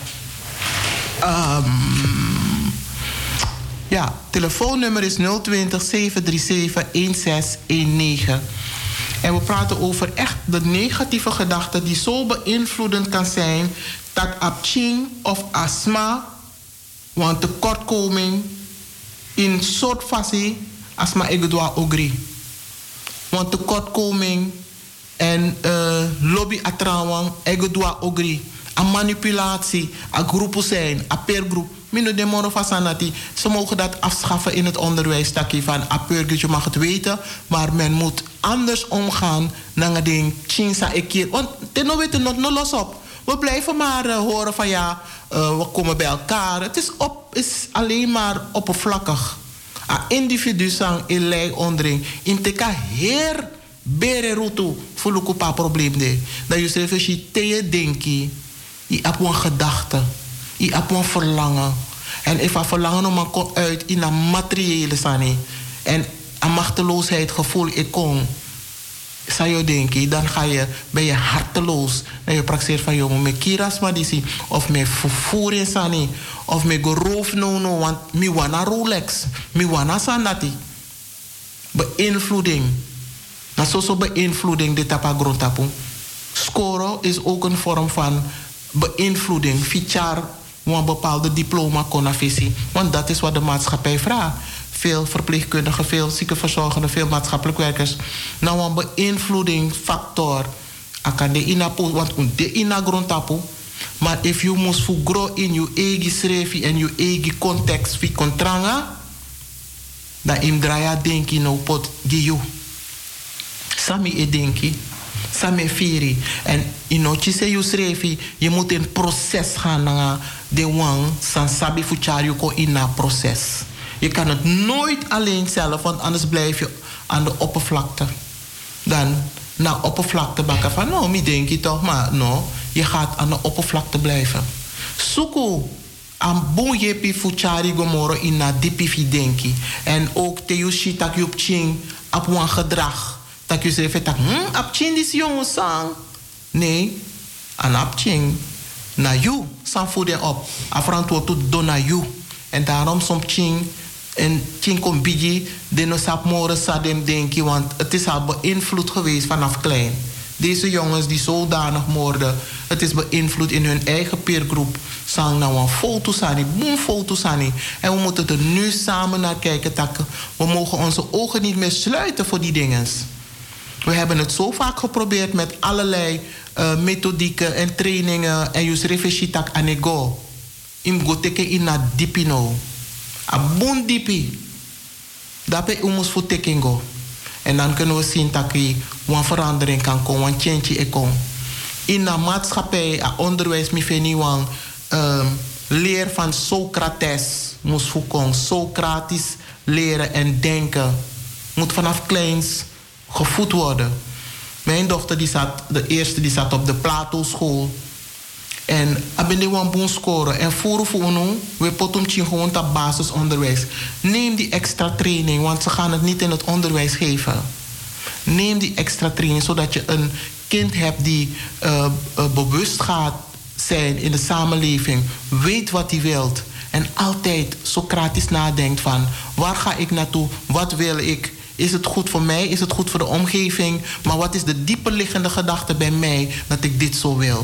telefoonnummer is 020 737 1619. En we praten over echt de negatieve gedachten die zo beïnvloedend kan zijn. Dat abching of astma, want tekortkoming in soort fasie astma egedwa ogri. Want tekortkoming en lobby atrawang egedwa ogri. A manipulatie, a groepen zijn, a peergroep. Mino de moro fasanati. Ze mogen dat afschaffen in het onderwijs. Takkie van a peergroep, je mag het weten. Maar men moet anders omgaan. Dan ding chinsa ekir. Want ten weten no los op. We blijven maar horen van ja, we komen bij elkaar. Het is alleen maar oppervlakkig. A individu sang elei ondring. In teka heer bere rutu. Voel ik een probleem de. Dat je zegt als je te denki. Je hebt een gedachte. Je hebt een verlangen. En if a verlangen man komt uit in een materiële sani. En een machteloosheid gevoel ik kom. Zou je denken, dan ben je harteloos. Dan je praktiseert van jongen met kiras madisi. Of met vervoer sani. Of met geroof no. Want mi wana Rolex. Mi wana sanati. Beïnvloeding. Na zo beïnvloeding de tapa grondtapu. Scoren is ook een vorm van beïnvloeding. Fichar een bepaalde diploma kon visie. Want dat is wat de maatschappij vraagt. Veel verpleegkundigen, veel ziekenverzorgenden, veel maatschappelijk werkers. Nou, een beïnvloedingsfactor. Want de ina grondtapu. Maar if you must grow in je eigen schrijven en je eigen context fi kontranga, dan im draya denki no pot giyu. Sami e denki, sami firi. En inotje se je schrijven, je moet in proces gaan naar de wang, san sabi fuchari ko in na proces. Je kan het nooit alleen zelf, want anders blijf je aan de oppervlakte. Dan naar oppervlakte bakken van, no, mi denk je toch, maar no, je gaat aan de oppervlakte blijven. Suku aan boejepi fuchari gomoro in na dipi denki. En ook te je shitak yup ching op een gedrag. Dat je zegt, ap ching dis jongen sang. Nee, aan ap ching na you, sang voeden op. Afrantwoord tot do na you. En daarom som ching en ching kom bigi, de no sap more sadem denki, want het is al beïnvloed geweest vanaf klein. Deze jongens die zodanig moorden, het is beïnvloed in hun eigen peergroep. Sang nou een foto sani, boom foto sani. En we moeten er nu samen naar kijken. Takken. We mogen onze ogen niet meer sluiten voor die dingen. We hebben het zo vaak geprobeerd met allerlei methodieken en trainingen. En jus refreshitak anego. Im go teke in na dipino. Abon dipi. Dape umus voor tekengo. En dan kunnen we zien dat er een verandering kan komen, een change kan. In de maatschappij, het onderwijs, mi vind ik leer van Socrates moest voorkomen. Socratisch leren en denken moet vanaf kleins gevoed worden. Mijn dochter de eerste die zat op de Plato school. En ik ben die een boon scoren. En voor we potom gewoon dat basisonderwijs. Neem die extra training, want ze gaan het niet in het onderwijs geven. Neem die extra training, zodat je een kind hebt die bewust gaat zijn in de samenleving. Weet wat hij wilt. En altijd Socratisch nadenkt van, waar ga ik naartoe? Wat wil ik? Is het goed voor mij? Is het goed voor de omgeving? Maar wat is de dieperliggende gedachte bij mij dat ik dit zo wil?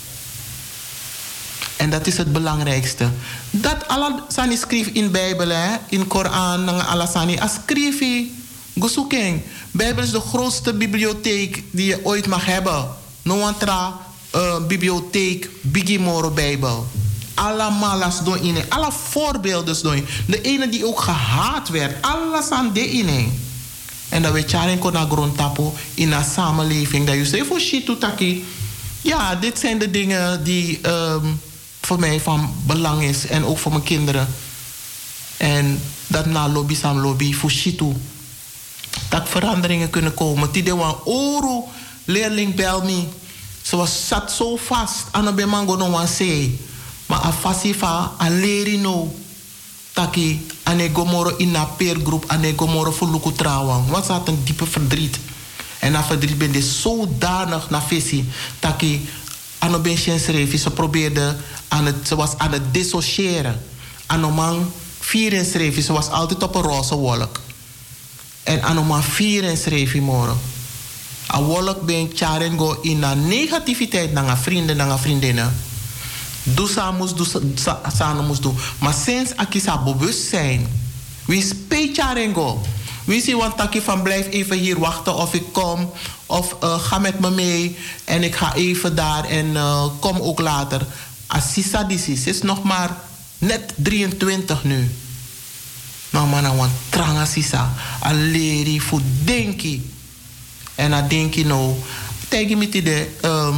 En dat is het belangrijkste. Dat Allah sani schreef in Bijbel, in Koran, Allah sani schreef. Gozoekeng. Bijbel is de grootste bibliotheek die je ooit mag hebben. No antra bibliotheek, Bigimoro Bijbel. Alle malas doen in. Alle voorbeelden doen. De ene die ook gehaat werd. Alles aan de in. En dat we charen kon naar grondtapo in een samenleving. Dat je zegt voor shit taki. Ja, dit zijn de dingen die voor mij van belang is. En ook voor mijn kinderen. En dat na lobby sam lobby voor shit toe. Dat veranderingen kunnen komen. Die de oro leerling bel me. Ze zat zo vast. Aan de mango no wan say. Maar a fasifa a leri no. Taki ane gomoro in na peergroep ane gomoro voor luku trouwen. Want ze had een diepe verdriet. En dat verdriet ben dus zodanig na visie. Taki ano ben schreef. Ze probeerde ze was aan het dissociëren. Ano man 4 schreef. Ze was altijd op een roze wolk. En anoman 4 schreef morgen. A wolk ben charengo in na negativiteit naar vrienden, naar vriendinnen. Doe samen moest doen. Maar sinds akisa bewustzijn. Wie speelt charengo? Wie zie want taki van blijf even hier wachten of ik kom. Of ga met me mee. En ik ga even daar en kom ook later. Assisa disis is nog maar net 23 nu. Nou man, want tranga sisa. A leri voor denki. En dan denk je nou, tegen me idee,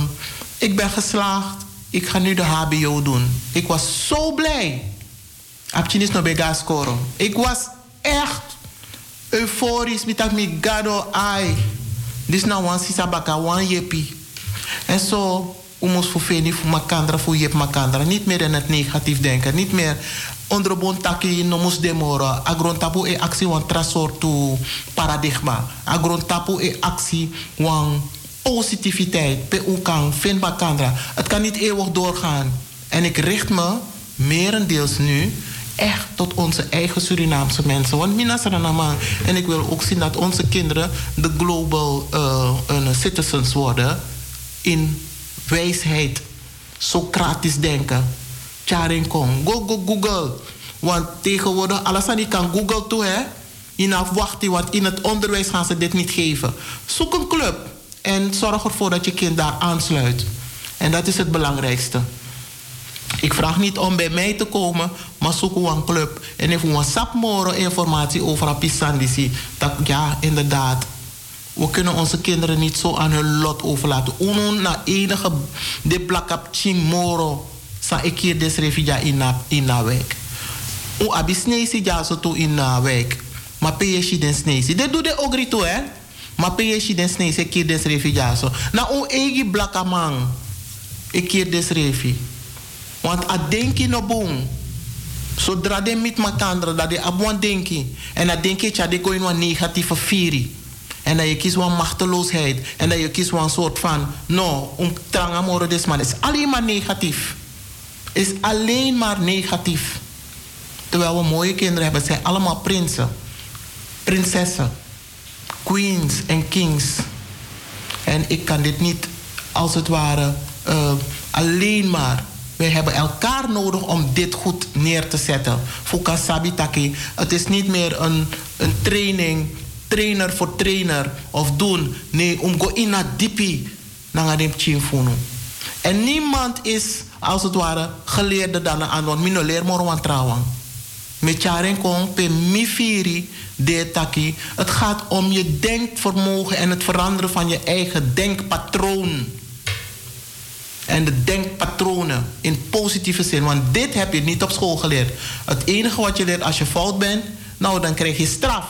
ik ben geslaagd. Ik ga nu de HBO doen. Ik was zo blij. Abchinis no bega scoren. Ik was echt euforisch. Met me gado ai. Dit is nou een sisa baka, een jepi. En zo, moest voor veni voor makandra, voor jep makandra. Niet meer in het negatief denken. Niet meer onder bon taki no mus demora. Agrontapu e actie wan trasortu paradigma. Agrontapu e actie wan positiviteit. Pe ukang, fin bakandra. Het kan niet eeuwig doorgaan. En ik richt me merendeels nu echt tot onze eigen Surinaamse mensen. Want minasranama. En ik wil ook zien dat onze kinderen de global citizens worden. In wijsheid. Socratisch denken. Charing Kong. Go Google. Want tegenwoordig, alles aan die kan Google toe, hè. In afwachting, want in het onderwijs gaan ze dit niet geven. Zoek een club. En zorg ervoor dat je kind daar aansluit. En dat is het belangrijkste. Ik vraag niet om bij mij te komen, maar zoek een club. En if we een sapmoro informatie over Apisandisi, dat ja, inderdaad. We kunnen onze kinderen niet zo aan hun lot overlaten. Uno na enige de blakap ching moro sa ik hier des refugee in na wijk. O abisnesi ja zo to in na wijk. Maar peeshi den snesi. Dat doet de ogri toe, hè? Maar peeshi den snesi ik hier des refugee zo. Na o egi blakamang ik hier des refugee. Want a denki no boom. Zodra de met makandra dat de abwan denki. En dat denki tja de go in een negatieve firi. En dat je kiest een machteloosheid. En dat je kiest een soort van... No, trangamoro des man. Het is alleen maar negatief. Het is alleen maar negatief. Terwijl we mooie kinderen hebben. Het zijn allemaal prinsen. Prinsessen. Queens en kings. En ik kan dit niet als het ware alleen maar... Wij hebben elkaar nodig om dit goed neer te zetten. Fuka sabitaki. Het is niet meer een trainer voor trainer of doen. Nee, om go in naar diepi. Nangadem chinfunu. En niemand is, als het ware, geleerder dan een ander. Mino leer morwan trouwen. Met jaren kom pe mifiri de taki. Het gaat om je denkvermogen en het veranderen van je eigen denkpatroon. En de denkpatronen in positieve zin. Want dit heb je niet op school geleerd. Het enige wat je leert als je fout bent, nou dan krijg je straf.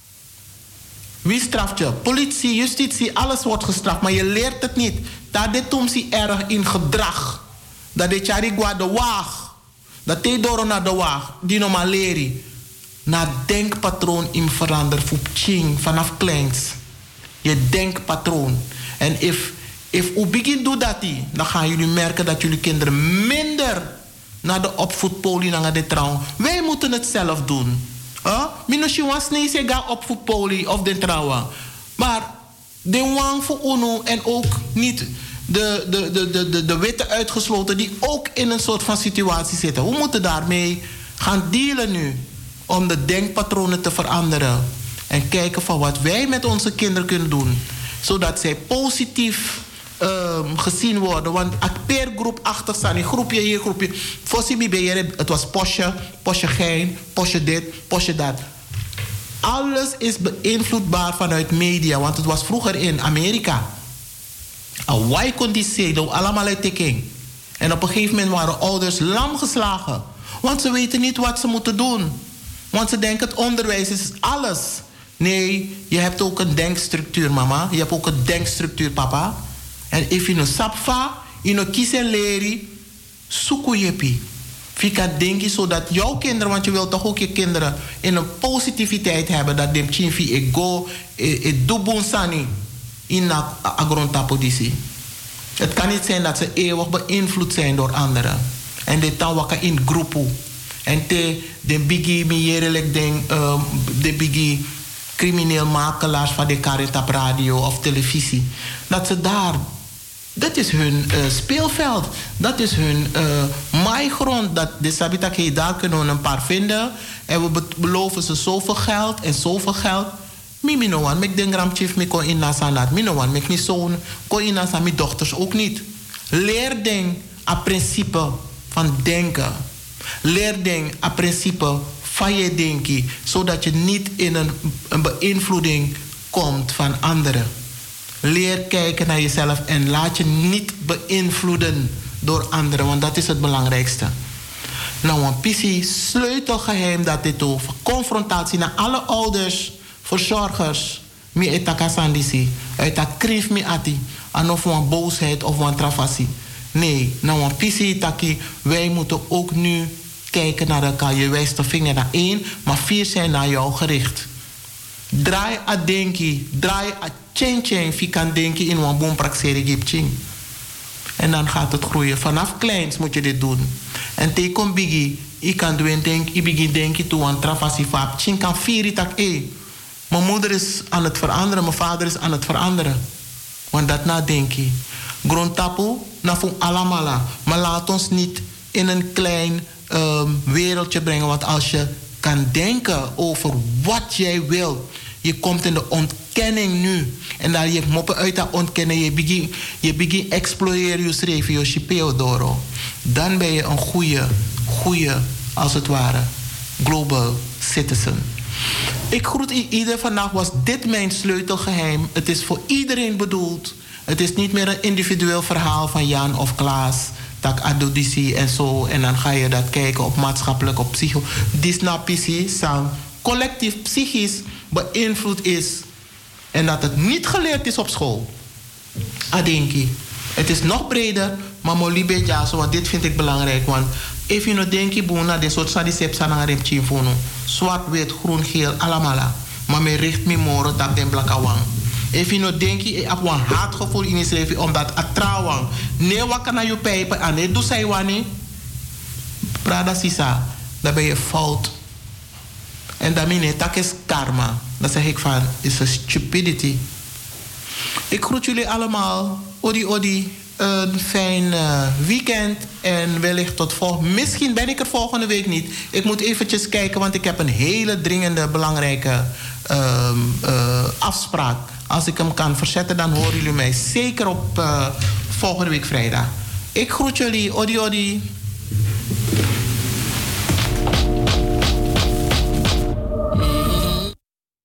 Wie straft je? Politie, justitie, alles wordt gestraft. Maar je leert het niet. Dat dit tumsi erg in gedrag. Dat dit charigwa de waag. Dat dit door naar de waag. Die normaal leren. Na denkpatroon in veranderen. Vanaf kleins. Je denkpatroon. En if u begin doet dat, dan gaan jullie merken dat jullie kinderen minder naar de opvoedpolie naar de trouw. Wij moeten het zelf doen. Minusje was niet zeggen opvoedpolie of de trouwen. Maar de wang voor UNO en ook niet de witte uitgesloten die ook in een soort van situatie zitten. We moeten daarmee gaan dealen nu om de denkpatronen te veranderen. En kijken van wat wij met onze kinderen kunnen doen. Zodat zij positief gezien worden. Want per groep achter staan, een groepje hier, groepje. Het was Posje Gein, Posje dit, Posje dat. Alles is beïnvloedbaar vanuit media. Want het was vroeger in Amerika. Wij kon die zeggen, allemaal uit teking. En op een gegeven moment waren ouders lam geslagen. Want ze weten niet wat ze moeten doen. Want ze denken het onderwijs is alles. Nee, je hebt ook een denkstructuur, mama. Je hebt ook een denkstructuur, papa. En if je no sapfa, je no kiezen leren, zoeken jepi. Fika denki zodat jouw kinderen, want je wilt toch ook je kinderen in een positiviteit hebben, dat dem chinfi ego, dubun sani in agrondapodisi. Het kan niet zijn dat ze eeuwig beïnvloed zijn door anderen. En dit dan wakker in groepen. En de biggie mierelijk de biggie crimineel makelaars van de Karitap radio of televisie. Dat ze daar, dat is hun speelveld. Dat is hun maaigrond. Dat de Sabitak, daar kunnen we een paar vinden. En we beloven ze zoveel geld en zoveel geld. Mimi no one, mek den gram chief me kon in nasanat. Mi no one, mek mi zoon kon in nasan, mi dochters ook niet. Leer ding a principe van denken. Leer ding a principe van je denken, zodat je niet in een beïnvloeding komt van anderen. Leer kijken naar jezelf en laat je niet beïnvloeden door anderen, want dat is het belangrijkste. Nou, een pissie sleutelgeheim dat dit over confrontatie naar alle ouders, verzorgers, mi etakasandisi, uit dat krief mi ati, en of een boosheid of een travasie. Nee, nou een pissie taki, wij moeten ook nu kijken naar elkaar. Je wijst de vinger naar 1, maar 4 zijn naar jou gericht. Draai a denki, draai a chen wie kan denken in een boompraxeri gipching. En dan gaat het groeien. Vanaf kleins moet je dit doen. En teken bigi, ik kan doen denk, ik begin denken toe aan travasie vaap. Ching kan 4 tak mijn moeder is aan het veranderen, mijn vader is aan het veranderen. Want dat nadenken. Grondtapu, na voor alamala. Maar laat ons niet in een klein wereldje brengen. Want als je kan denken over wat jij wil, je komt in de ontkenning nu. En dan je moppen uit dat ontkennen, je begint exploreren je schreef, je chipeo doro. dan ben je een goede, als het ware, global citizen. Ik groet ieder. Vandaag was dit mijn sleutelgeheim. Het is voor iedereen bedoeld. Het is niet meer een individueel verhaal van Jan of Klaas. Dat adoditie en zo. En dan ga je dat kijken op maatschappelijk, op psycho. Disnapisie, sang collectief psychisch beïnvloed is. En dat het niet geleerd is op school. Adenki. Het is nog breder, maar molibe jaso, want dit vind ik belangrijk. Want if you no denki boona, de soort sadi sepsa na rem chimfono. Zwart, wit, groen, geel, allemaal. Maar me richt me moro dat den blakawang. If you no denki, ik heb een haatgevoel in je leven, omdat atrawang. Nee, wat kan je pijpen aan? Nee, doe zij wanneer. Prada sisa, dan ben je fout. En dat meen dat is karma. Dat zeg ik van, is een stupidity. Ik groet jullie allemaal. Odi. Een fijn weekend. En wellicht tot volgende. Misschien ben ik er volgende week niet. Ik moet eventjes kijken, want ik heb een hele dringende, belangrijke afspraak. Als ik hem kan verzetten, dan horen jullie mij zeker op volgende week vrijdag. Ik groet jullie. Odi.